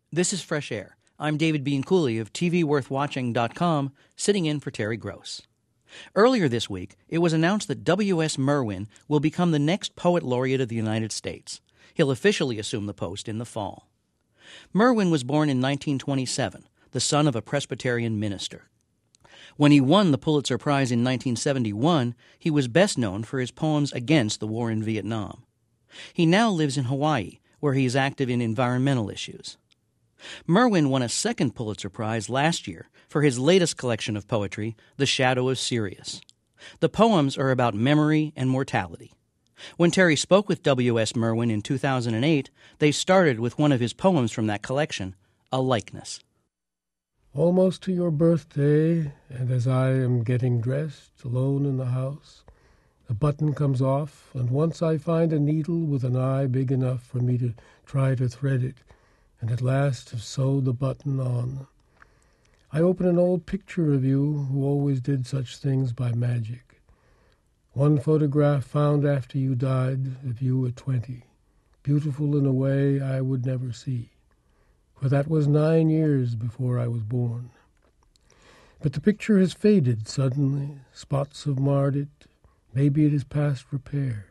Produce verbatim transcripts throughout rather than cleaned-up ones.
This is Fresh Air. I'm David Bean Cooley of T V Worth Watching dot com, sitting in for Terry Gross. Earlier this week, it was announced that W S Merwin will become the next Poet Laureate of the United States. He'll officially assume the post in the fall. Merwin was born in nineteen twenty-seven, the son of a Presbyterian minister. When he won the Pulitzer Prize in nineteen seventy-one, he was best known for his poems against the war in Vietnam. He now lives in Hawaii, where he is active in environmental issues. Merwin won a second Pulitzer Prize last year for his latest collection of poetry, The Shadow of Sirius. The poems are about memory and mortality. When Terry spoke with W S Merwin in two thousand eight, they started with one of his poems from that collection, A Likeness. Almost to your birthday, and as I am getting dressed, alone in the house, a button comes off, and once I find a needle with an eye big enough for me to try to thread it, and at last have sewed the button on. I open an old picture of you who always did such things by magic. One photograph found after you died of you at twenty, beautiful in a way I would never see, for that was nine years before I was born. But the picture has faded suddenly, spots have marred it, maybe it is past repair.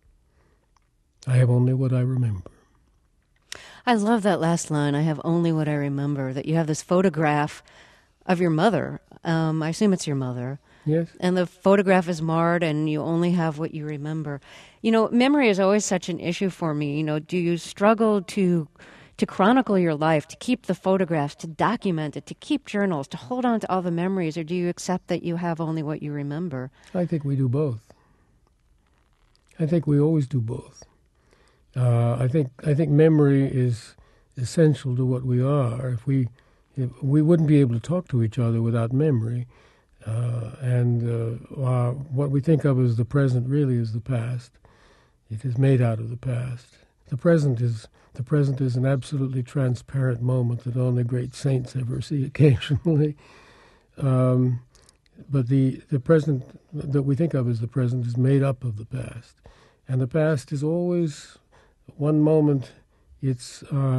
I have only what I remember. I love that last line, I have only what I remember, that you have this photograph of your mother. Um, I assume it's your mother. Yes. And the photograph is marred and you only have what you remember. You know, memory is always such an issue for me. You know, do you struggle to to chronicle your life, to keep the photographs, to document it, to keep journals, to hold on to all the memories, or do you accept that you have only what you remember? I think we do both. I think we always do both. Uh, I think I think memory is essential to what we are. If we if we wouldn't be able to talk to each other without memory, uh, and uh, uh, what we think of as the present really is the past. It is made out of the past. The present is the present is an absolutely transparent moment that only great saints ever see occasionally. Um, but the the present that we think of as the present is made up of the past, and the past is always. One moment, it's uh,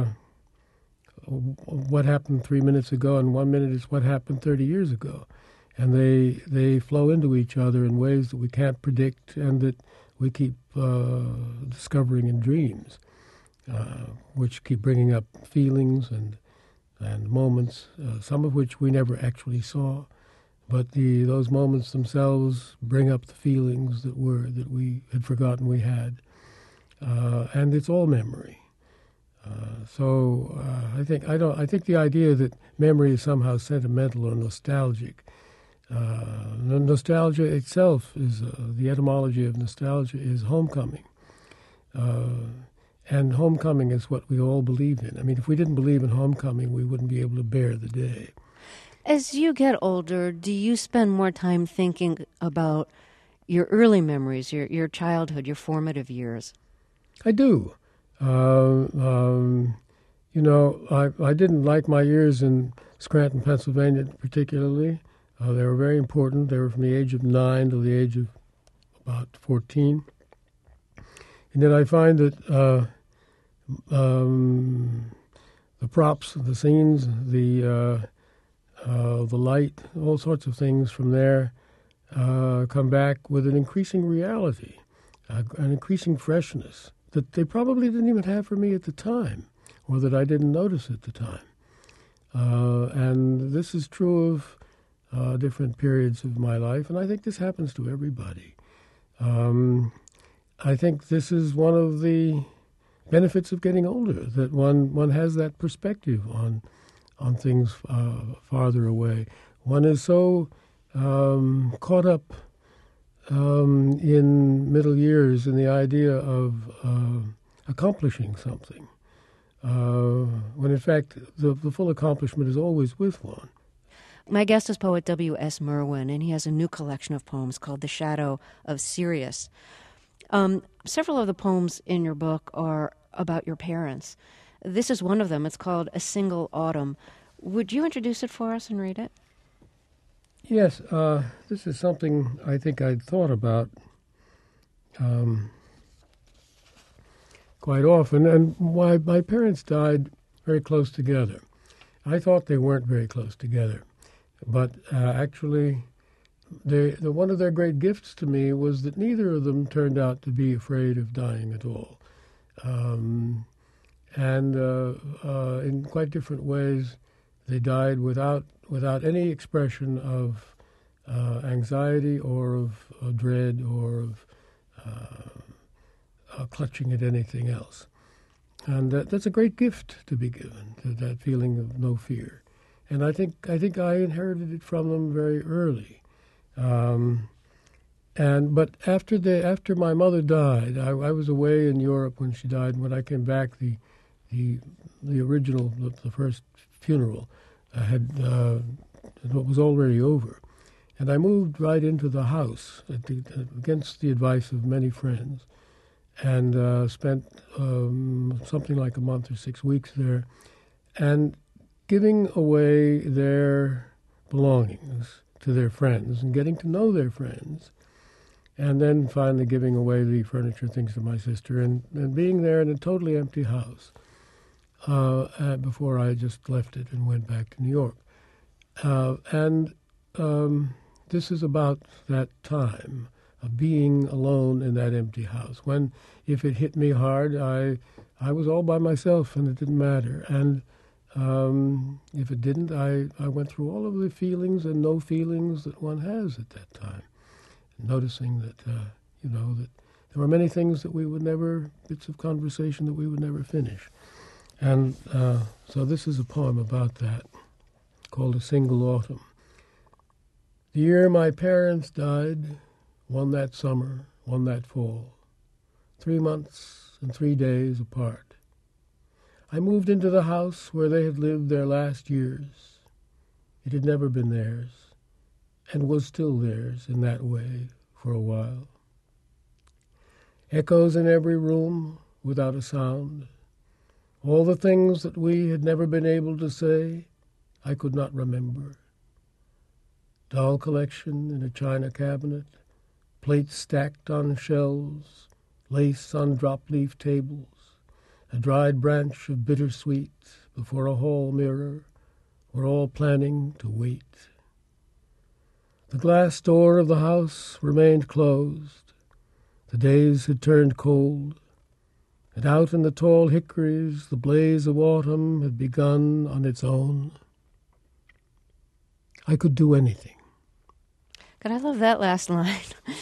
what happened three minutes ago, and one minute is what happened thirty years ago. And they they flow into each other in ways that we can't predict and that we keep uh, discovering in dreams, uh, which keep bringing up feelings and and moments, uh, some of which we never actually saw. But the those moments themselves bring up the feelings that were that we had forgotten we had. Uh, and it's all memory. Uh, so uh, I think I don't. I think the idea that memory is somehow sentimental or nostalgic. Uh, nostalgia itself is uh, the etymology of nostalgia is homecoming, uh, and homecoming is what we all believe in. I mean, if we didn't believe in homecoming, we wouldn't be able to bear the day. As you get older, do you spend more time thinking about your early memories, your your childhood, your formative years? I do. Uh, um, you know, I, I didn't like my years in Scranton, Pennsylvania particularly. Uh, they were very important. They were from the age of nine to the age of about fourteen. And then I find that uh, um, the props, the scenes, the uh, uh, the light, all sorts of things from there uh, come back with an increasing reality, uh, an increasing freshness that they probably didn't even have for me at the time, or that I didn't notice at the time. Uh, and this is true of uh, different periods of my life, and I think this happens to everybody. Um, I think this is one of the benefits of getting older, that one, one has that perspective on on things uh, farther away. One is so um, caught up Um, in middle years, in the idea of uh, accomplishing something, uh, when in fact the, the full accomplishment is always with one. My guest is poet W S Merwin, and he has a new collection of poems called The Shadow of Sirius. Um, several of the poems in your book are about your parents. This is one of them. It's called A Single Autumn. Would you introduce it for us and read it? Yes, uh, this is something I think I'd thought about um, quite often. And why my parents died very close together. I thought they weren't very close together, but uh, actually, they, the, one of their great gifts to me was that neither of them turned out to be afraid of dying at all. Um, and uh, uh, in quite different ways, they died without without any expression of uh, anxiety or of, of dread or of uh, uh, clutching at anything else. And that, that's a great gift to be given, to that feeling of no fear. And I think I think I inherited it from them very early. Um, and but after the after my mother died, I, I was away in Europe when she died. And when I came back, the the the original the, the first funeral uh, had uh, was already over, and I moved right into the house at the, against the advice of many friends, and uh, spent um, something like a month or six weeks there, and giving away their belongings to their friends and getting to know their friends, and then finally giving away the furniture, things to my sister, and, and being there in a totally empty house uh, uh, before I just left it and went back to New York. Uh, and um, this is about that time of being alone in that empty house. When, if it hit me hard, I I was all by myself and it didn't matter. And um, if it didn't, I, I went through all of the feelings and no feelings that one has at that time. Noticing that, uh, you know, that there were many things that we would never, bits of conversation that we would never finish. And uh, so this is a poem about that, called A Single Autumn. The year my parents died, one that summer, one that fall, three months and three days apart. I moved into the house where they had lived their last years. It had never been theirs, and was still theirs in that way for a while. Echoes in every room without a sound. All the things that we had never been able to say, I could not remember. Doll collection in a china cabinet, plates stacked on shelves, lace on drop-leaf tables, a dried branch of bittersweet before a hall mirror. We're all planning to wait. The glass door of the house remained closed. The days had turned cold, and out in the tall hickories the blaze of autumn had begun on its own. I could do anything. God, I love that last line.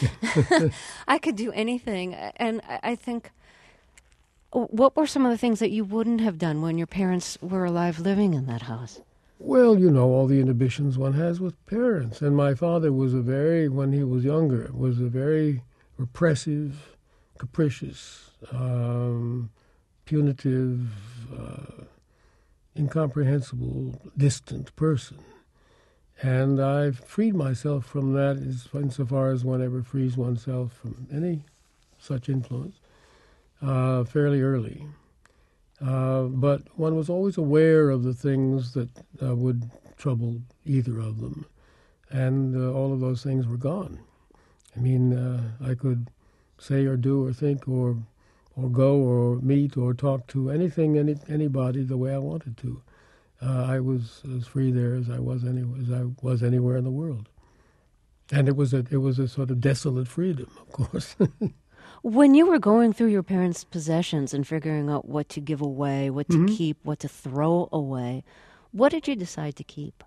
I could do anything. And I think, what were some of the things that you wouldn't have done when your parents were alive living in that house? Well, you know, all the inhibitions one has with parents. And my father was a very, when he was younger, was a very repressive, capricious, um, punitive, uh, incomprehensible, distant person. And I've freed myself from that as insofar as one ever frees oneself from any such influence uh, fairly early. Uh, but one was always aware of the things that uh, would trouble either of them. And uh, all of those things were gone. I mean, uh, I could say or do or think or or go or meet or talk to anything, any anybody the way I wanted to. Uh, I was as free there as I was any as I was anywhere in the world, and it was a it was a sort of desolate freedom, of course. When you were going through your parents' possessions and figuring out what to give away, what to mm-hmm. keep, what to throw away, what did you decide to keep?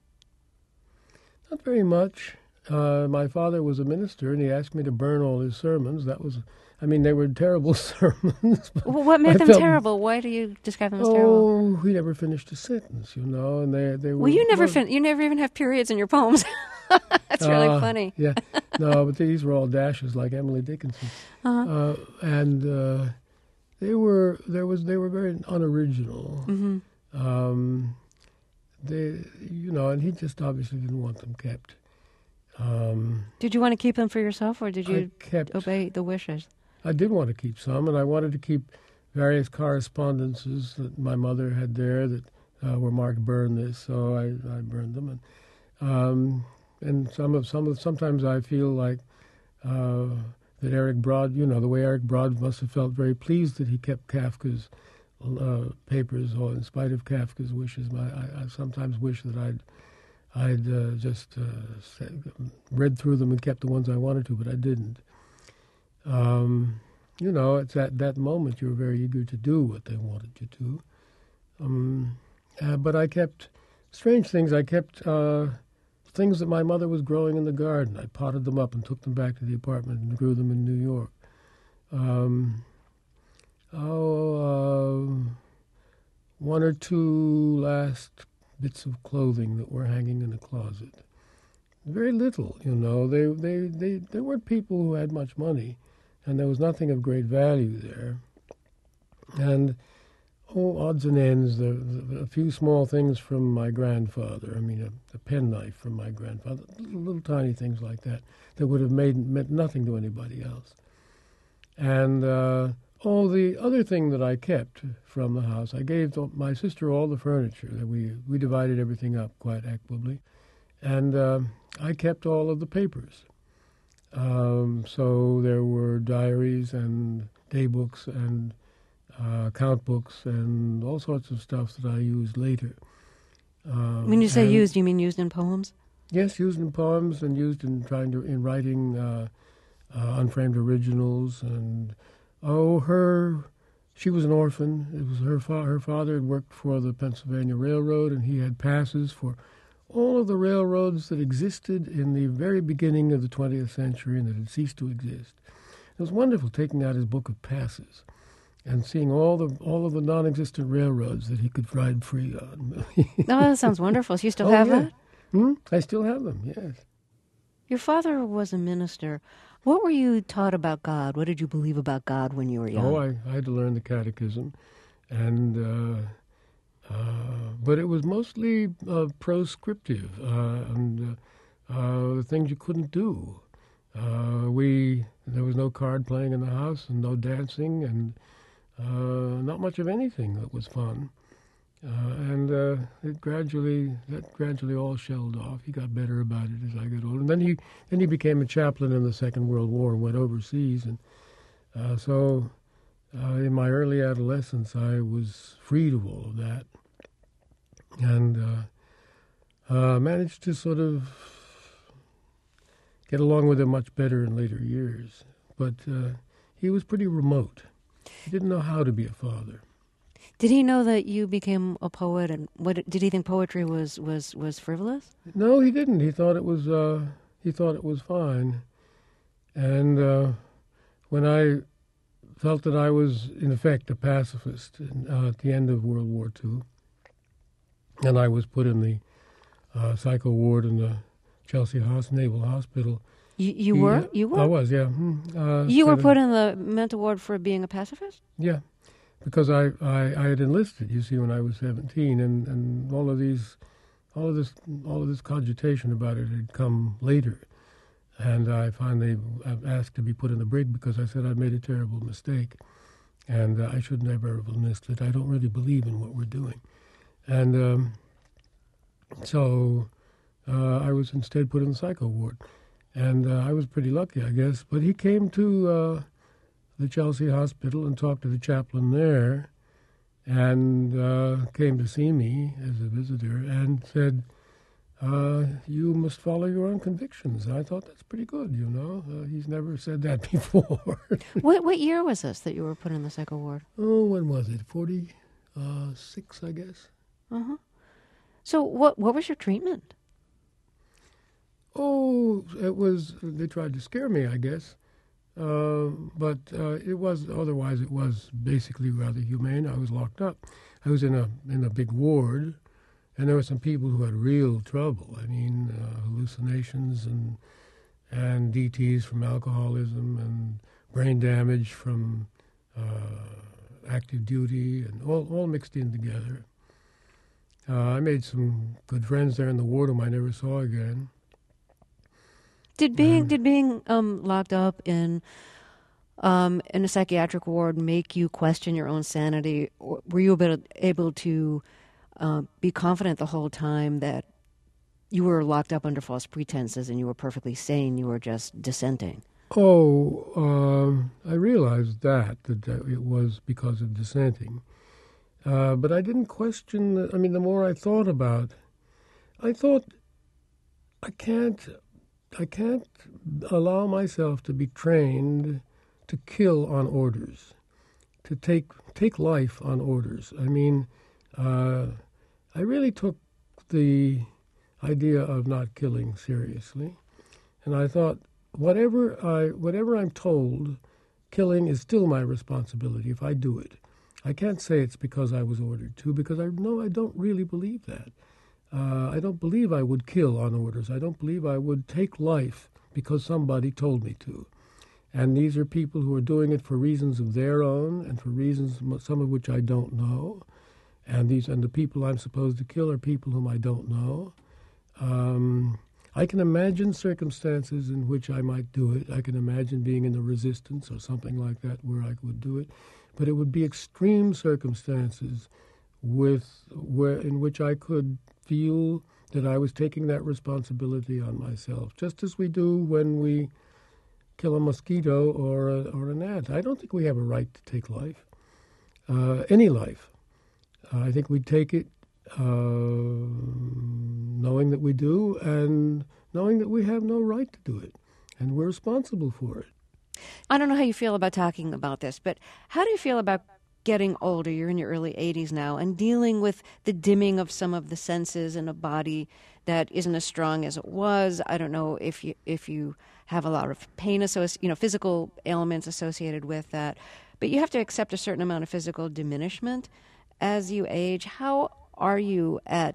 Not very much. Uh, my father was a minister, and he asked me to burn all his sermons. That was, I mean, they were terrible sermons. Well, what made I them felt, terrible? Why do you describe them as oh, terrible? Oh, he never finished a sentence, you know, and they they were. Well, you never well, fin- you never even have periods in your poems. That's really uh, funny. Yeah, no, but these were all dashes like Emily Dickinson, uh-huh. uh, and uh, they were there was they were very unoriginal. Mm-hmm. Um, they, you know, and he just obviously didn't want them kept. Um, did you want to keep them for yourself, or did you kept, obey the wishes? I did want to keep some, and I wanted to keep various correspondences that my mother had there that uh, were marked "burn this," so I, I burned them. And um, and some of some of sometimes I feel like uh, that Eric Broad, you know, the way Eric Broad must have felt very pleased that he kept Kafka's uh, papers, or in spite of Kafka's wishes. My, I, I sometimes wish that I'd I'd uh, just uh, read through them and kept the ones I wanted to, but I didn't. Um, you know, it's at that moment you're very eager to do what they wanted you to. Um, uh, but I kept strange things. I kept uh, things that my mother was growing in the garden. I potted them up and took them back to the apartment and grew them in New York. Um, oh, uh, one or two last bits of clothing that were hanging in a closet. Very little, you know. They, they, they, they weren't people who had much money, and there was nothing of great value there. And, oh, odds and ends, the, the, a few small things from my grandfather. I mean, a, a penknife from my grandfather, little, little tiny things like that that would have made meant nothing to anybody else. And uh, oh, the other thing that I kept from the house, I gave to my sister all the furniture. That we we divided everything up quite equitably, and uh, I kept all of the papers. Um, so there were diaries and day books and uh, account books and all sorts of stuff that I used later. Um, when you say used, you mean used in poems? Yes, used in poems and used in trying to in writing uh, uh, unframed originals. And oh, her, she was an orphan. It was her fa- her father had worked for the Pennsylvania Railroad, and he had passes for all of the railroads that existed in the very beginning of the twentieth century and that had ceased to exist. It was wonderful taking out his book of passes and seeing all the all of the non-existent railroads that he could ride free on. Oh, that sounds wonderful. So you still oh, have yeah. that? Hmm? I still have them, yes. Your father was a minister. What were you taught about God? What did you believe about God when you were young? Oh, I, I had to learn the catechism, and uh, uh, but it was mostly uh, proscriptive uh, and uh, uh, things you couldn't do. Uh, we there was no card playing in the house and no dancing and uh, not much of anything that was fun. Uh, and uh, it gradually, that gradually all shelled off. He got better about it as I got older. And then he, then he became a chaplain in the Second World War and went overseas. And uh, so, uh, in my early adolescence, I was freed of all of that, and uh, uh, managed to sort of get along with him much better in later years. But uh, he was pretty remote. He didn't know how to be a father. Did he know that you became a poet, and what did he think poetry was, was, was frivolous? No, he didn't. He thought it was uh, he thought it was fine. And uh, when I felt that I was in effect a pacifist in, uh, at the end of World War Two, and I was put in the uh, psycho ward in the Chelsea House, Naval Hospital. You, you he, were? You were? I was, yeah. Uh, you were seven, put in the mental ward for being a pacifist? Yeah. Because I, I, I had enlisted, you see, when I was seventeen, and, and all of these, all of this, all of this cogitation about it had come later, and I finally asked to be put in the brig because I said I'd made a terrible mistake, and uh, I should never have enlisted. I don't really believe in what we're doing, and um, so uh, I was instead put in the psycho ward, and uh, I was pretty lucky, I guess. But he came to. Uh, the Chelsea Hospital and talked to the chaplain there, and uh, came to see me as a visitor and said, uh, you must follow your own convictions. And I thought, that's pretty good, you know. Uh, he's never said that before. What what year was this that you were put in the psycho ward? Oh, when was it? forty-six, I guess. Uh-huh. So what what was your treatment? Oh, it was, they tried to scare me, I guess. Uh, but uh, it was otherwise it was basically rather humane. I was locked up. I was in a in a big ward, and there were some people who had real trouble. I mean, uh, hallucinations and and D Ts from alcoholism and brain damage from uh, active duty, and all all mixed in together. Uh, I made some good friends there in the ward whom I never saw again. Did being did being um, locked up in um, in a psychiatric ward make you question your own sanity? Or were you able, able to uh, be confident the whole time that you were locked up under false pretenses and you were perfectly sane? You were just dissenting. Oh, um, I realized that, that that it was because of dissenting, Uh, but I didn't question, the, I mean, the more I thought about, I thought, I can't, I can't allow myself to be trained to kill on orders, to take take life on orders. I mean, uh, I really took the idea of not killing seriously, and I thought, whatever I whatever I'm told, killing is still my responsibility if I do it. I can't say it's because I was ordered to, because I know I don't really believe that. Uh, I don't believe I would kill on orders. I don't believe I would take life because somebody told me to. And these are people who are doing it for reasons of their own and for reasons, some of which I don't know. And these and the people I'm supposed to kill are people whom I don't know. Um, I can imagine circumstances in which I might do it. I can imagine being in the resistance or something like that where I would do it. But it would be extreme circumstances with where in which I could feel that I was taking that responsibility on myself, just as we do when we kill a mosquito or a, or an ant. I don't think we have a right to take life, uh, any life. Uh, I think we take it uh, knowing that we do and knowing that we have no right to do it, and we're responsible for it. I don't know how you feel about talking about this, but how do you feel about getting older? You're in your early eighties now, and dealing with the dimming of some of the senses in a body that isn't as strong as it was. I don't know if you if you have a lot of pain, associ- you know, physical ailments associated with that, but you have to accept a certain amount of physical diminishment as you age. How are you at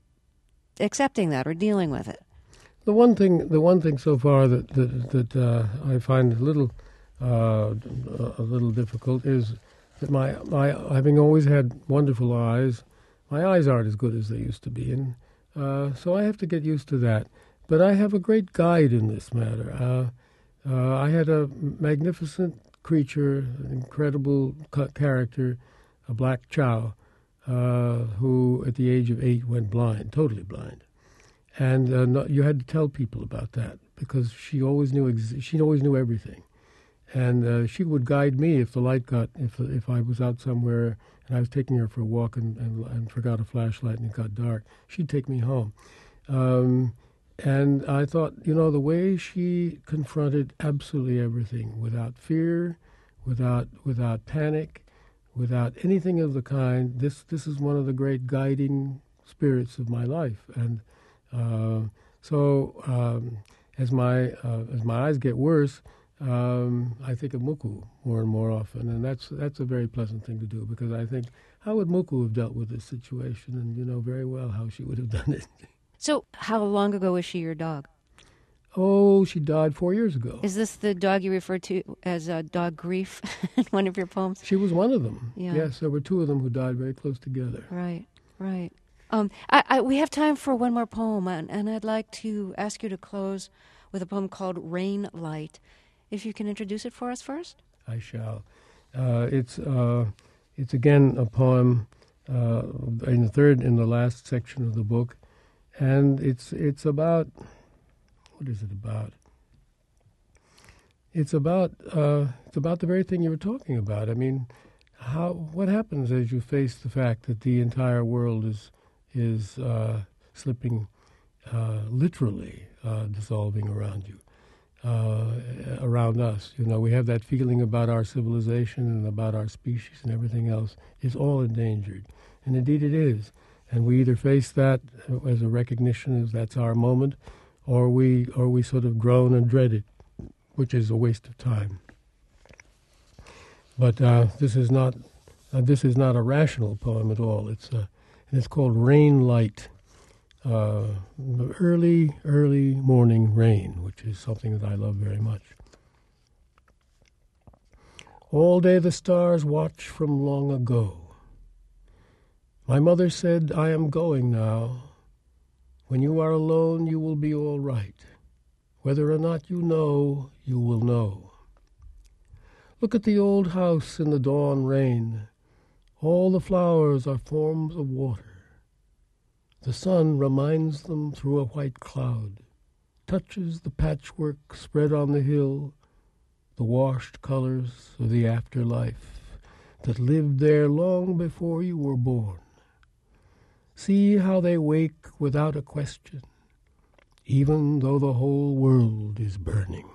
accepting that or dealing with it? The one thing, the one thing so far that that, that uh, I find a little uh, a little difficult is that my my having always had wonderful eyes, my eyes aren't as good as they used to be, and uh, so I have to get used to that. But I have a great guide in this matter. Uh, uh, I had a magnificent creature, an incredible character, a black chow, uh, who at the age of eight went blind, totally blind. And uh, no, you had to tell people about that because she always knew ex- she always knew everything, and uh, she would guide me if the light got if if I was out somewhere and I was taking her for a walk and, and, and forgot a flashlight and it got dark. She'd take me home, um, and I thought, you know, the way she confronted absolutely everything without fear, without without panic, without anything of the kind. This this is one of the great guiding spirits of my life, and. Uh, so um, as my uh, as my eyes get worse, um, I think of Muku more and more often, and that's that's a very pleasant thing to do because I think how would Muku have dealt with this situation, and you know very well how she would have done it. So, how long ago was she your dog? Oh, she died four years ago. Is this the dog you refer to as uh, dog grief in one of your poems? She was one of them. Yeah. Yes, there were two of them who died very close together. Right, right. Um, I, I, we have time for one more poem, and, and I'd like to ask you to close with a poem called Rain Light. If you can introduce it for us first. I shall. Uh, it's uh, it's again a poem uh, in the third, in the last section of the book, and it's it's about, what is it about? It's about uh, it's about the very thing you were talking about. I mean, how what happens as you face the fact that the entire world is is uh, slipping, uh, literally uh, dissolving around you, uh, around us. You know, we have that feeling about our civilization and about our species and everything else is all endangered. And indeed it is. And we either face that as a recognition as that's our moment, or we, or we sort of groan and dread it, which is a waste of time. But uh, this is not uh, this is not a rational poem at all. It's a And it's called Rain Light, uh, early, early morning rain, which is something that I love very much. All day the stars watch from long ago. My mother said, I am going now. When you are alone, you will be all right. Whether or not you know, you will know. Look at the old house in the dawn rain. All the flowers are forms of water. The sun reminds them through a white cloud, touches the patchwork spread on the hill, the washed colors of the afterlife, that lived there long before you were born. See how they wake without a question, even though the whole world is burning.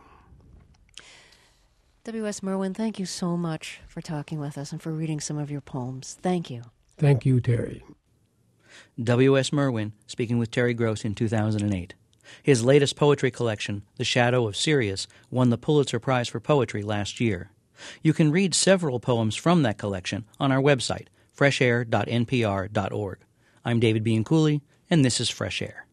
W S. Merwin, thank you so much for talking with us and for reading some of your poems. Thank you. Thank you, Terry. W S. Merwin speaking with Terry Gross in two thousand eight. His latest poetry collection, The Shadow of Sirius, won the Pulitzer Prize for Poetry last year. You can read several poems from that collection on our website, fresh air dot n p r dot org. I'm David Bianculli, and this is Fresh Air.